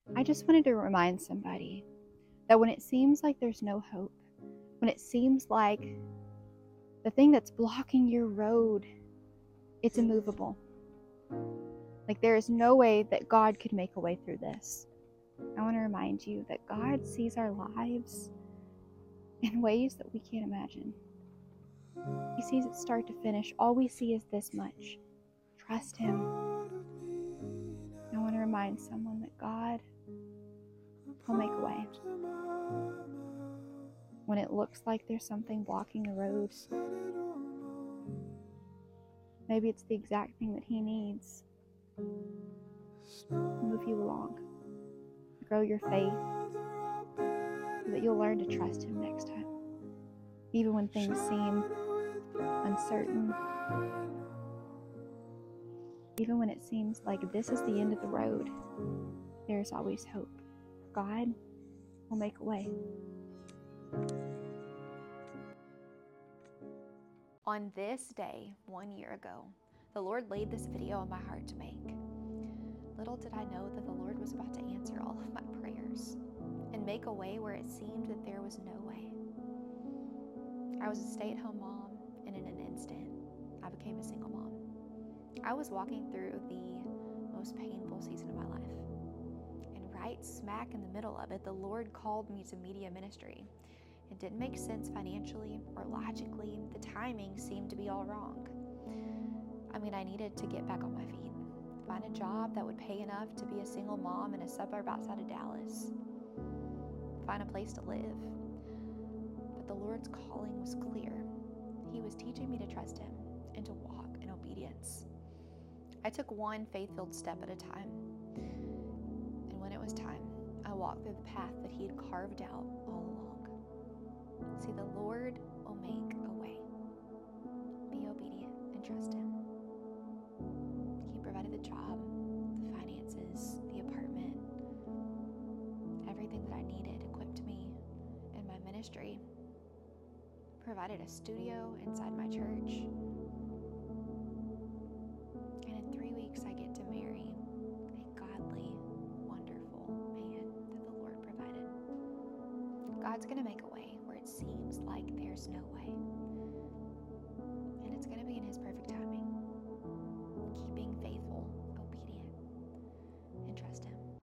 I just wanted to remind somebody that when it seems like there's no hope, when it seems like the thing that's blocking your road, it's immovable. Like there is no way that God could make a way through this. I want to remind you that God sees our lives in ways that we can't imagine. He sees it start to finish. All we see is this much. Trust Him. I want to remind someone that God will make a way. When it looks like there's something blocking the road, maybe it's the exact thing that He needs to move you along, to grow your faith, so that you'll learn to trust Him next time. Even when things seem uncertain, even when it seems like this is the end of the road, there's always hope. God will make a way. On this day, 1 year ago, the Lord laid this video on my heart to make. Little did I know that the Lord was about to answer all of my prayers and make a way where it seemed that there was no way. I was a stay-at-home mom, and in an instant, I became a single mom. I was walking through the most painful season of my life. And right smack in the middle of it, the Lord called me to media ministry. It didn't make sense financially or logically. The timing seemed to be all wrong. I needed to get back on my feet, find a job that would pay enough to be a single mom in a suburb outside of Dallas, find a place to live. But the Lord's calling was clear. He was teaching me to trust Him and to walk in obedience. I took one faith-filled step at a time. And when it was time, I walked through the path that He had carved out all along. See, the Lord will make a way. Be obedient and trust Him. He provided the job, the finances, the apartment, everything that I needed, equipped me in my ministry, provided a studio inside my church. And in 3 weeks, I get to marry a godly, wonderful man that the Lord provided. God's going to make a way where it seems like there's no way.